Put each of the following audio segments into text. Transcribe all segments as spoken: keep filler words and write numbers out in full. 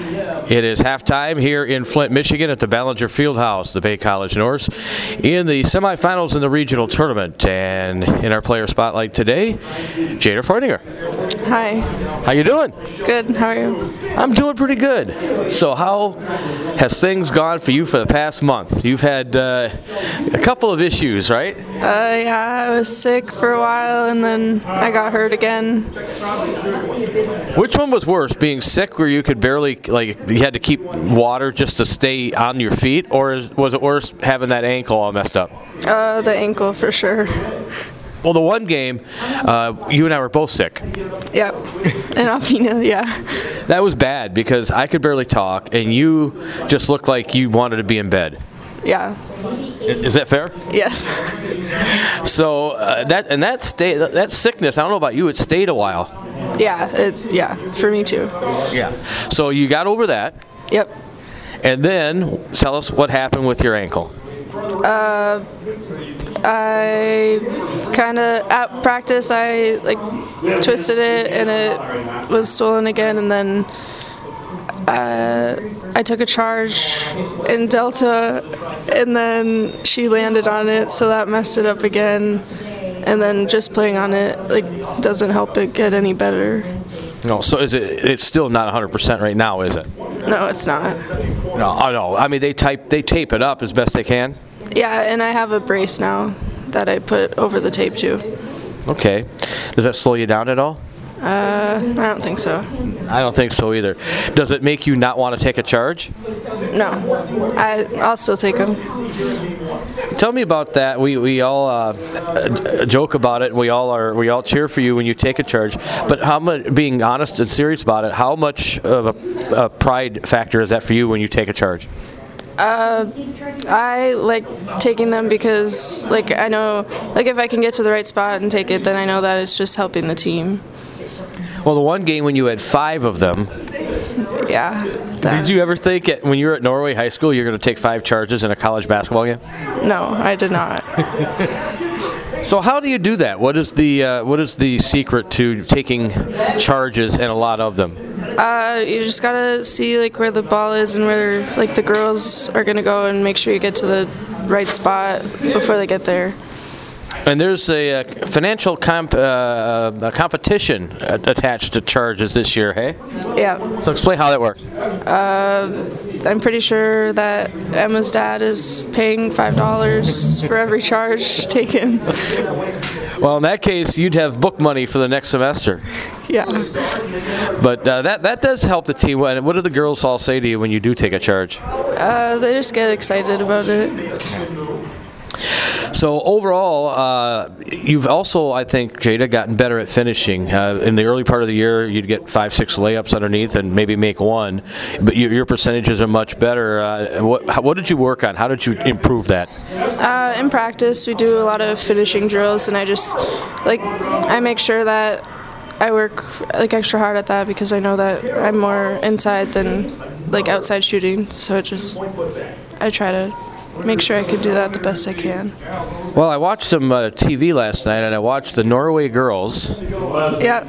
It is halftime here in Flint, Michigan at the Ballinger Fieldhouse, the Bay College Norse, in the semifinals in the regional tournament. And in our player spotlight today, Jada Freudinger. Hi. How you doing? Good. How are you? I'm doing pretty good. So how has things gone for you for the past month? You've had uh, a couple of issues, right? Uh, yeah, I was sick for a while, and then I got hurt again. Which one was worse, being sick where you could barely, like, you had to keep water just to stay on your feet, or was it worse having that ankle all messed up? Uh, the ankle for sure. Well, the one game, uh, you and I were both sick. Yep. And Alpina, yeah. That was bad because I could barely talk, and you just looked like you wanted to be in bed. Yeah. Is that fair? Yes. So uh, that and that stay that sickness, I don't know about you, it stayed a while. Yeah. It, yeah. For me too. Yeah. So you got over that. Yep. And then tell us what happened with your ankle. Uh, I kind of at practice I like twisted it and it was swollen again, and then uh, I took a charge in Delta, and then she landed on it, so that messed it up again. And then just playing on it like doesn't help it get any better. No, so is it? It's still not one hundred percent right now, is it? No, it's not. No, I know. I mean, they type, they tape it up as best they can. Yeah, and I have a brace now that I put over the tape too. Okay. Does that slow you down at all? Uh, I don't think so. I don't think so either. Does it make you not want to take a charge? No, I, I'll still take them. Tell me about that. We we all uh, joke about it, and we all are we all cheer for you when you take a charge. But how much, being honest and serious about it, how much of a, a pride factor is that for you when you take a charge? Uh, I like taking them because, like, I know, like, if I can get to the right spot and take it, then I know that it's just helping the team. Well, the one game when you had five of them. Yeah. That. Did you ever think at, when you were at Norway High School you're going to take five charges in a college basketball game? No, I did not. So how do you do that? What is the uh, what is the secret to taking charges and a lot of them? Uh, you just gotta see like where the ball is and where like the girls are gonna go, and make sure you get to the right spot before they get there. And there's a, a financial comp, uh, a competition attached to charges this year, hey? Yeah. So explain how that works. Uh, I'm pretty sure that Emma's dad is paying five dollars for every charge taken. Well, in that case, you'd have book money for the next semester. Yeah. But uh, that that does help the team. What do the girls all say to you when you do take a charge? Uh, they just get excited about it. So overall, uh, you've also, I think, Jada, gotten better at finishing. Uh, in the early part of the year, you'd get five, six layups underneath and maybe make one, but you, your percentages are much better. Uh, what, how, what did you work on? How did you improve that? Uh, in practice, we do a lot of finishing drills, and I just, like, I make sure that I work, like, extra hard at that because I know that I'm more inside than, like, outside shooting, so it just, I try to make sure I can do that the best I can. Well, I watched some uh, T V last night, and I watched the Norway girls. Yep.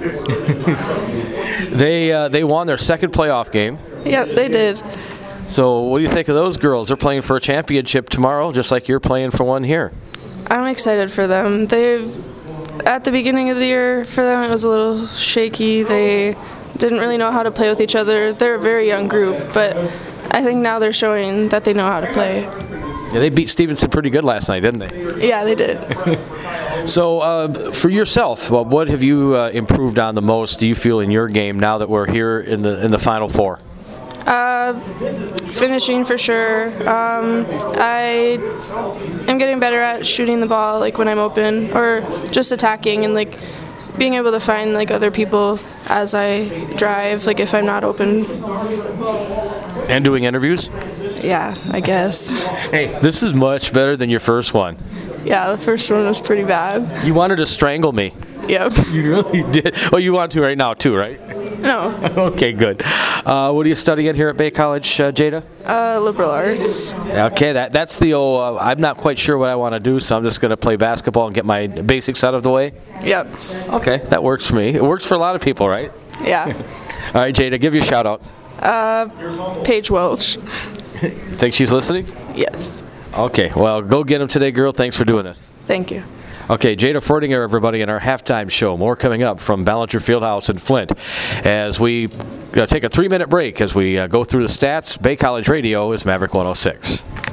they uh, they won their second playoff game. Yep, they did. So what do you think of those girls? They're playing for a championship tomorrow, just like you're playing for one here. I'm excited for them. They've, at the beginning of the year, for them it was a little shaky. They didn't really know how to play with each other. They're a very young group, but I think now they're showing that they know how to play. Yeah, they beat Stevenson pretty good last night, didn't they? Yeah, they did. So, uh, for yourself, well, what have you uh, improved on the most, do you feel, in your game now that we're here in the in the Final Four? Uh, finishing for sure. Um, I am getting better at shooting the ball, like when I'm open, or just attacking and like being able to find like other people as I drive, like if I'm not open. And doing interviews? Yeah, I guess. Hey, this is much better than your first one. Yeah, the first one was pretty bad. You wanted to strangle me. Yep. You really did. Oh, you want to right now too, right? No. Okay, good. Uh, what are you studying here at Bay College, uh, Jada? Uh, liberal arts. Okay, that that's the old, uh, I'm not quite sure what I want to do, so I'm just going to play basketball and get my basics out of the way? Yep. Okay, that works for me. It works for a lot of people, right? Yeah. All right, Jada, give your shout-outs. Uh, Paige Welch. Think she's listening? Yes. Okay, well, go get them today, girl. Thanks for doing this. Thank you. Okay, Jada Ferdinger, everybody, in our halftime show. More coming up from Ballinger Fieldhouse in Flint as we uh, take a three-minute break as we uh, go through the stats. Bay College Radio is Maverick one oh six.